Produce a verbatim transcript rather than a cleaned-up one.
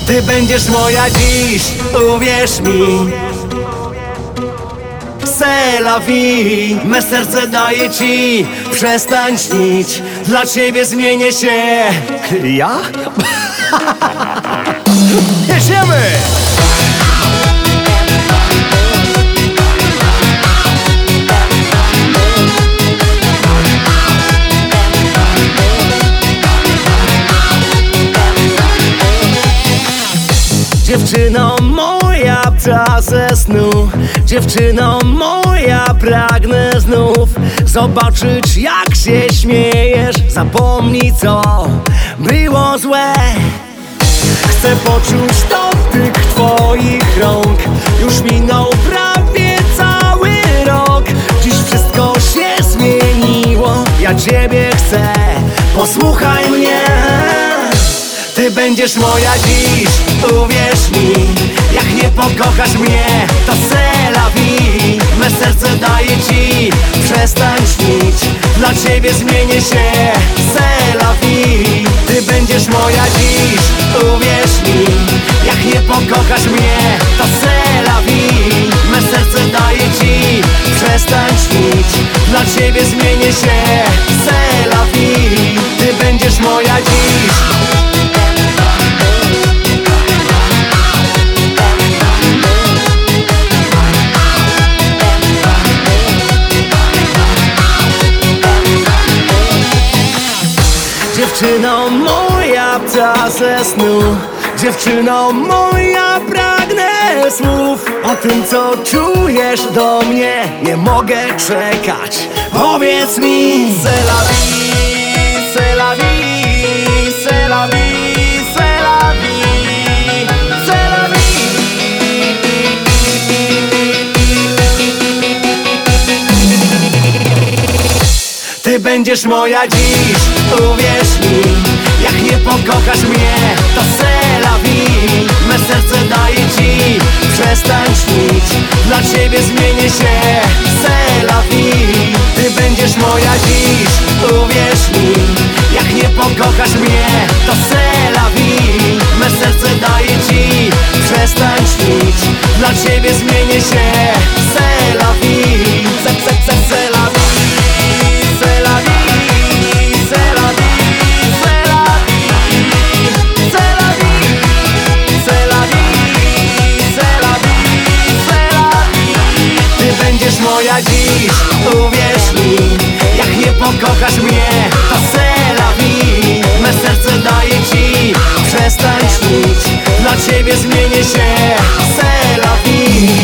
Ty będziesz moja dziś, uwierz mi. C'est la vie, me serce daję ci. Przestań śnić, dla ciebie zmienię się. Ja? Jedziemy! Dziewczyno moja, pta ze snu. Dziewczyno moja, pragnę znów zobaczyć, jak się śmiejesz. Zapomnij, co było złe. Chcę poczuć dotyk twoich rąk. Już minął prawie cały rok. Dziś wszystko się zmieniło. Ja ciebie chcę, posłuchaj mnie. Ty będziesz moja dziś, uwierz mi. Jak nie pokochasz mnie, to c'est la vie. Me serce daję ci, przestań śnić. Dla ciebie zmienię się, c'est la vie. Ty będziesz moja dziś, uwierz mi. Jak nie pokochasz mnie, to c'est la vie. Me serce daję ci, przestań śnić. Dla ciebie zmienię się, c'est la vie. Ty będziesz moja dziś. Dziewczyno moja, pta ze snu. Dziewczyno moja, pragnę słów. O tym, co czujesz do mnie, nie mogę czekać. Powiedz mi, c'est la vie, c'est la vie, c'est la vie, c'est la vie, c'est la vie. Ty będziesz moja dziś, uwierz mi. Jak nie pokochasz mnie, to c'est la vie. Me serce daję ci, przestań śnić. Dla ciebie zmienię się, c'est la vie. Ty będziesz moja dziś, uwierz mi. Jak nie pokochasz mnie, to c'est la vie. Me serce daję ci, przestań śnić. Dla ciebie zmienię się, c'est la vie. C'est, c'est, c'est, c'est la vie. C'est la vie, c'est la vie, c'est la vie, c'est la vie, c'est la vie, c'est la vie, c'est la vie. Ty będziesz moja dziś, uwierz mi. Jak nie pokochasz mnie, to c'est la vie. Me serce daję ci, przestań śnić. Dla ciebie zmienię się, c'est la vie.